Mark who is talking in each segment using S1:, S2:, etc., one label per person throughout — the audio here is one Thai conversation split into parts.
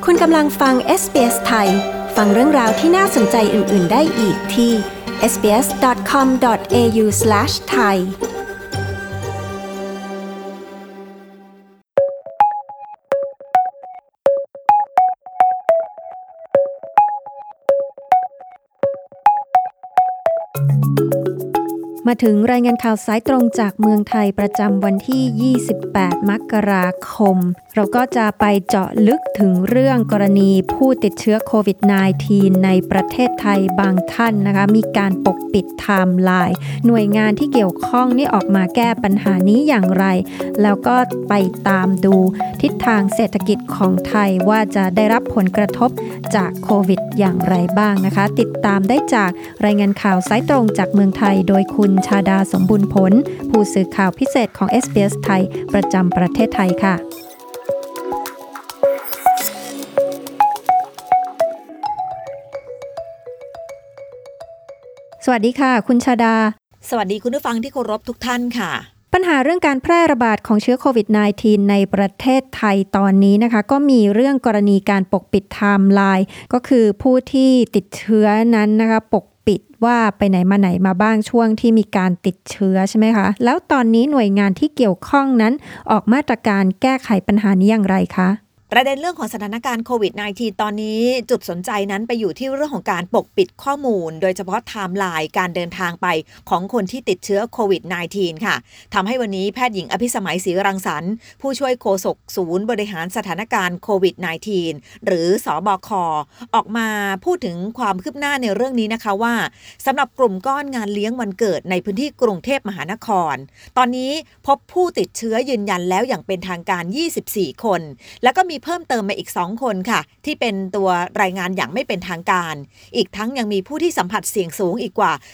S1: คุณกำลังฟัง SBS ไทยฟังเรื่องราวที่น่าสนใจอื่นๆได้อีกที่ sbs.com.au/thaiมาถึงรายงานข่าวสายตรงจากเมืองไทยประจำวันที่ 28 มกราคม เราก็จะไปเจาะลึกถึงเรื่องกรณีผู้ติดเชื้อโควิด -19 ในประเทศไทยบางท่านนะคะมีการปกปิดไทม์ไลน์หน่วยงานที่เกี่ยวข้องนี่ออกมาแก้ปัญหานี้อย่างไรแล้วก็ไปตามดูทิศทางเศรษฐกิจของไทยว่าจะได้รับผลกระทบจากโควิดอย่างไรบ้างนะคะติดตามได้จากรายงานข่าวสายตรงจากเมืองไทยโดยคุณชาดาสมบูรณ์ผลผู้สื่อข่าวพิเศษของ SBS ไทยประจำประเทศไทยค่ะสวัสดีค่ะคุณชาดา
S2: สวัสดีคุณผู้ฟังที่เคารพทุกท่านค่ะ
S1: ปัญหาเรื่องการแพร่ระบาดของเชื้อโควิด -19 ในประเทศไทยตอนนี้นะคะก็มีเรื่องกรณีการปกปิดไทม์ไลน์ก็คือผู้ที่ติดเชื้อนั้นนะคะปกปิดว่าไปไหนมาไหนมาบ้างช่วงที่มีการติดเชื้อใช่ไหมคะแล้วตอนนี้หน่วยงานที่เกี่ยวข้องนั้นออกมาตรการแก้ไขปัญหานี้อย่างไรคะ
S2: ประเด็นเรื่องของสถานการณ์โควิด -19 ตอนนี้จุดสนใจนั้นไปอยู่ที่เรื่องของการปกปิดข้อมูลโดยเฉพาะไทม์ไลน์การเดินทางไปของคนที่ติดเชื้อโควิด -19 ค่ะทำให้วันนี้แพทย์หญิงอภิสมัยศรีรังสรรค์ผู้ช่วยโฆษกศูนย์บริหารสถานการณ์โควิด -19 หรือสบคออกมาพูดถึงความคืบหน้าในเรื่องนี้นะคะว่าสำหรับกลุ่มก้อนงานเลี้ยงวันเกิดในพื้นที่กรุงเทพมหานครตอนนี้พบผู้ติดเชื้อยืนยันแล้วอย่างเป็นทางการ24คนแล้วก็มีเพิ่มเติมมาอีก2คนค่ะที่เป็นตัวรายงานอย่างไม่เป็นทางการอีกทั้งยังมีผู้ที่สัมผัสเสี่ยงสูงอีกกว่า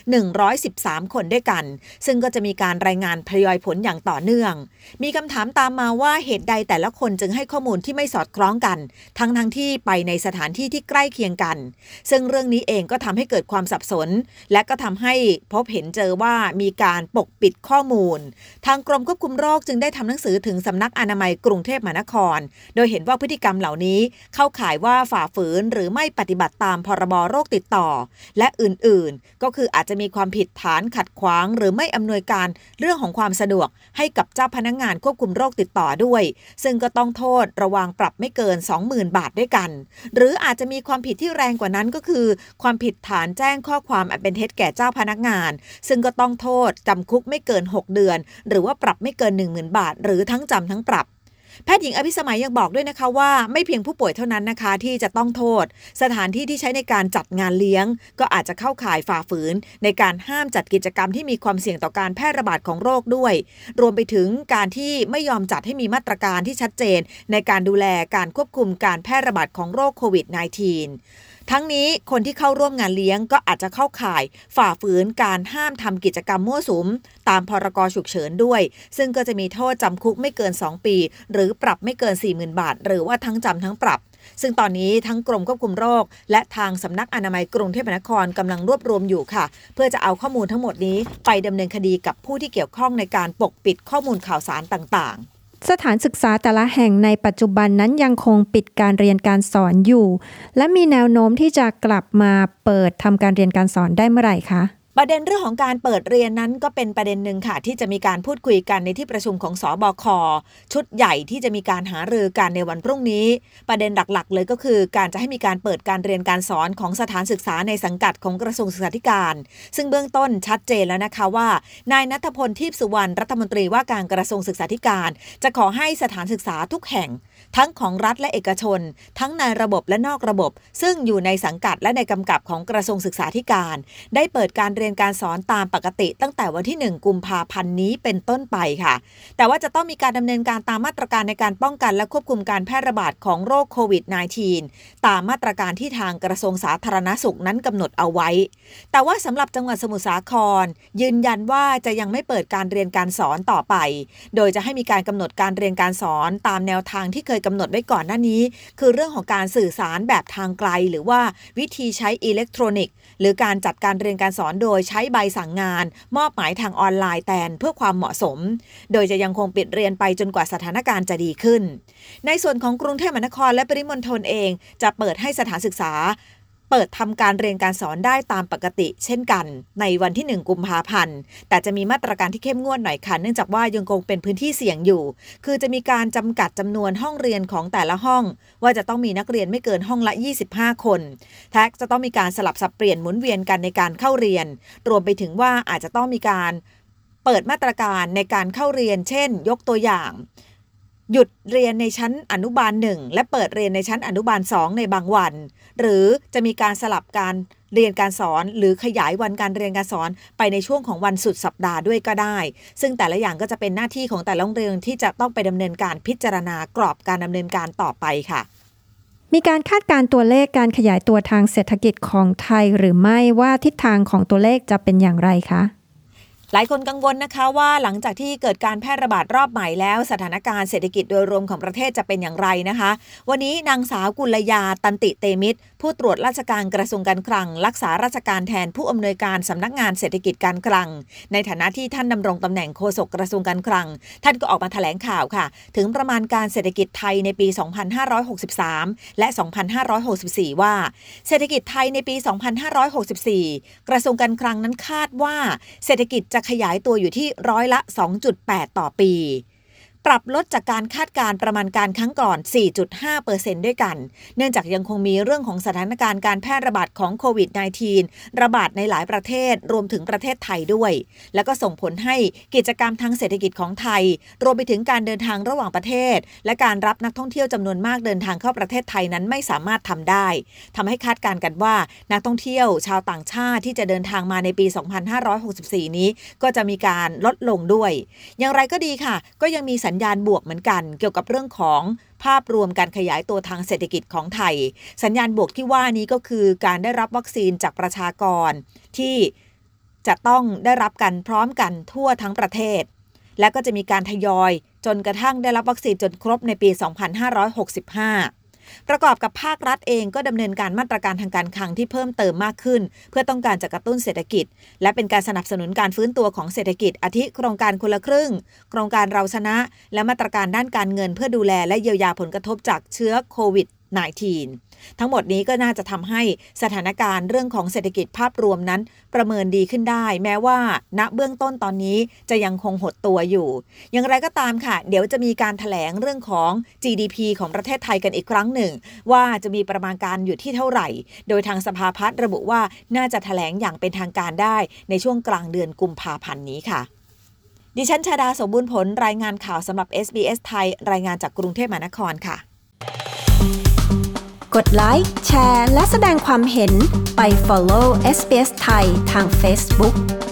S2: 113คนด้วยกันซึ่งก็จะมีการรายงานทยอยผลอย่างต่อเนื่องมีคำถามตามมาว่าเหตุใดแต่ละคนจึงให้ข้อมูลที่ไม่สอดคล้องกันทั้งที่ไปในสถานที่ที่ใกล้เคียงกันซึ่งเรื่องนี้เองก็ทำให้เกิดความสับสนและก็ทำให้พบเห็นเจอว่ามีการปกปิดข้อมูลทางกรมควบคุมโรคจึงได้ทำหนังสือถึงสำนักอนามัยกรุงเทพมหานครโดยเห็นว่าพฤติกรรมเหล่านี้เข้าข่ายว่าฝ่าฝืนหรือไม่ปฏิบัติตามพรบโรคติดต่อและอื่นๆก็คืออาจจะมีความผิดฐานขัดขวางหรือไม่อำนวยการเรื่องของความสะดวกให้กับเจ้าพนักงานควบคุมโรคติดต่อด้วยซึ่งก็ต้องโทษระวางปรับไม่เกิน 20,000 บาทด้วยกันหรืออาจจะมีความผิดที่แรงกว่านั้นก็คือความผิดฐานแจ้งข้อความอันเป็นเท็จแก่เจ้าพนักงานซึ่งก็ต้องโทษจำคุกไม่เกิน6เดือนหรือว่าปรับไม่เกิน 10,000 บาทหรือทั้งจำทั้งปรับแพทย์หญิงอภิสมัยยังบอกด้วยนะคะว่าไม่เพียงผู้ป่วยเท่านั้นนะคะที่จะต้องโทษสถานที่ที่ใช้ในการจัดงานเลี้ยงก็อาจจะเข้าข่ายฝ่าฝืนในการห้ามจัดกิจกรรมที่มีความเสี่ยงต่อการแพร่ระบาดของโรคด้วยรวมไปถึงการที่ไม่ยอมจัดให้มีมาตรการที่ชัดเจนในการดูแลการควบคุมการแพร่ระบาดของโรคโควิด -19ทั้งนี้คนที่เข้าร่วมงานเลี้ยงก็อาจจะเข้าข่ายฝ่าฝืนการห้ามทำกิจกรรมมั่วสุมตามพรก.ฉุกเฉินด้วยซึ่งก็จะมีโทษจำคุกไม่เกิน2ปีหรือปรับไม่เกิน 40,000 บาทหรือว่าทั้งจำทั้งปรับซึ่งตอนนี้ทั้งกรมควบคุมโรคและทางสำนักอนามัยกรุงเทพมหานครกำลังรวบรวมอยู่ค่ะเพื่อจะเอาข้อมูลทั้งหมดนี้ไปดำเนินคดีกับผู้ที่เกี่ยวข้องในการปกปิดข้อมูลข่าวสารต่างๆ
S1: สถานศึกษาแต่ละแห่งในปัจจุบันนั้นยังคงปิดการเรียนการสอนอยู่และมีแนวโน้มที่จะกลับมาเปิดทำการเรียนการสอนได้เมื่อไหร่คะ
S2: ประเด็นเรื่องของการเปิดเรียนนั้นก็เป็นประเด็นหนึ่งค่ะที่จะมีการพูดคุยกันในที่ประชุมของสบคชุดใหญ่ที่จะมีการหารือกันในวันพรุ่งนี้ประเด็นหลักๆเลยก็คือการจะให้มีการเปิดการเรียนการสอนของสถานศึกษาในสังกัดของกระทรวงศึกษาธิการซึ่งเบื้องต้นชัดเจนแล้วนะคะว่านายณัฐพล ทีพสุวรรณรัฐมนตรีว่าการกระทรวงศึกษาธิการจะขอให้สถานศึกษาทุกแห่งทั้งของรัฐและเอกชนทั้งในระบบและนอกระบบซึ่งอยู่ในสังกัดและในกำกับของกระทรวงศึกษาธิการได้เปิดการเรียนการสอนตามปกติตั้งแต่วันที่1กุมภาพันธ์นี้เป็นต้นไปค่ะแต่ว่าจะต้องมีการดำเนินการตามมาตรการในการป้องกันและควบคุมการแพร่ระบาดของโรคโควิด -19 ตามมาตรการที่ทางกระทรวงสาธารณสุขนั้นกำหนดเอาไว้แต่ว่าสำหรับจังหวัดสมุทรสาครยืนยันว่าจะยังไม่เปิดการเรียนการสอนต่อไปโดยจะให้มีการกำหนดการเรียนการสอนตามแนวทางที่เคยกำหนดไว้ก่อนหน้านี้คือเรื่องของการสื่อสารแบบทางไกลหรือว่าวิธีใช้อิเล็กทรอนิกส์หรือการจัดการเรียนการสอนโดยยใช้ใบสั่งงานมอบหมายทางออนไลน์แทนเพื่อความเหมาะสมโดยจะยังคงปิดเรียนไปจนกว่าสถานการณ์จะดีขึ้นในส่วนของกรุงเทพมหานครและปริมณฑลเองจะเปิดให้สถานศึกษาเปิดทำการเรียนการสอนได้ตามปกติเช่นกันในวันที่1กุมภาพันธ์แต่จะมีมาตรการที่เข้มงวดหน่อยค่ะเนื่องจากว่ายังคงเป็นพื้นที่เสี่ยงอยู่คือจะมีการจำกัดจำนวนห้องเรียนของแต่ละห้องว่าจะต้องมีนักเรียนไม่เกินห้องละ25คนแท็กจะต้องมีการสลับสับเปลี่ยนหมุนเวียนกันในการเข้าเรียนรวมไปถึงว่าอาจจะต้องมีการเปิดมาตรการในการเข้าเรียนเช่นยกตัวอย่างหยุดเรียนในชั้นอนุบาล1และเปิดเรียนในชั้นอนุบาล2ในบางวันหรือจะมีการสลับการเรียนการสอนหรือขยายวันการเรียนการสอนไปในช่วงของวันสุดสัปดาห์ด้วยก็ได้ซึ่งแต่ละอย่างก็จะเป็นหน้าที่ของแต่ละโรงเรียนที่จะต้องไปดำเนินการพิจารณากรอบการดำเนินการต่อไปค่ะ
S1: มีการคาดการณ์ตัวเลขการขยายตัวทางเศรษฐกิจของไทยหรือไม่ว่าทิศทางของตัวเลขจะเป็นอย่างไรคะ
S2: หลายคนกังวลนะคะว่าหลังจากที่เกิดการแพร่ระบาดรอบใหม่แล้วสถานการณ์เศรษฐกิจโดยรวมของประเทศจะเป็นอย่างไรนะคะวันนี้นางสาวกุลยาตันติเตมิตรผู้ตรวจราชการกระทรวงการคลังรักษาราชการแทนผู้อำนวยการสำนักงานเศรษฐกิจการคลังในฐานะที่ท่านดำรงตำแหน่งโฆษกกระทรวงการคลังท่านก็ออกมาแถลงข่าวค่ะถึงประมาณการเศรษฐกิจไทยในปี 2563 และ 2564 ว่าเศรษฐกิจไทยในปี 2564 กระทรวงการคลังนั้นคาดว่าเศรษฐกิจจะขยายตัวอยู่ที่ร้อยละ 2.8 ต่อปีปรับลดจากการคาดการณ์ประมาณการครั้งก่อน 4.5% ด้วยกันเนื่องจากยังคงมีเรื่องของสถานการณ์การแพร่ระบาดของโควิด -19 ระบาดในหลายประเทศรวมถึงประเทศไทยด้วยแล้วก็ส่งผลให้กิจกรรมทางเศรษฐกิจของไทยรวมไปถึงการเดินทางระหว่างประเทศและการรับนักท่องเที่ยวจำนวนมากเดินทางเข้าประเทศไทยนั้นไม่สามารถทำได้ทำให้คาดการณ์กันว่านักท่องเที่ยวชาวต่างชาติที่จะเดินทางมาในปี 2564 นี้ก็จะมีการลดลงด้วยอย่างไรก็ดีค่ะก็ยังมีสัญญาณบวกเหมือนกันเกี่ยวกับเรื่องของภาพรวมการขยายตัวทางเศรษฐกิจของไทยสัญญาณบวกที่ว่านี้ก็คือการได้รับวัคซีนจากประชากรที่จะต้องได้รับกันพร้อมกันทั่วทั้งประเทศและก็จะมีการทยอยจนกระทั่งได้รับวัคซีนจนครบในปี 2565ประกอบกับภาครัฐเองก็ดำเนินการมาตรการทางการคลังที่เพิ่มเติมมากขึ้นเพื่อต้องการจะกระตุ้นเศรษฐกิจและเป็นการสนับสนุนการฟื้นตัวของเศรษฐกิจอาทิโครงการคนละครึ่งโครงการเราชนะและมาตรการด้านการเงินเพื่อดูแลและเยียวยาผลกระทบจากเชื้อโควิด -19 ทั้งหมดนี้ก็น่าจะทำให้สถานการณ์เรื่องของเศรษฐกิจภาพรวมนั้นประเมินดีขึ้นได้แม้ว่าณเบื้องต้นตอนนี้จะยังคงหดตัวอยู่อย่างไรก็ตามค่ะเดี๋ยวจะมีการแถลงเรื่องของ GDP ของประเทศไทยกันอีกครั้งหนึ่งว่าจะมีประมาณการอยู่ที่เท่าไหร่โดยทางสภาพัฒน์ระบุว่าน่าจะแถลงอย่างเป็นทางการได้ในช่วงกลางเดือนกุมภาพันธ์นี้ค่ะดิฉันชาดาสมบูรณ์ผลรายงานข่าวสำหรับ SBS ไทยรายงานจากกรุงเทพมหานครค่ะ
S1: กดไลค์แชร์และแสดงความเห็นไป follow SBS ไทยทาง Facebook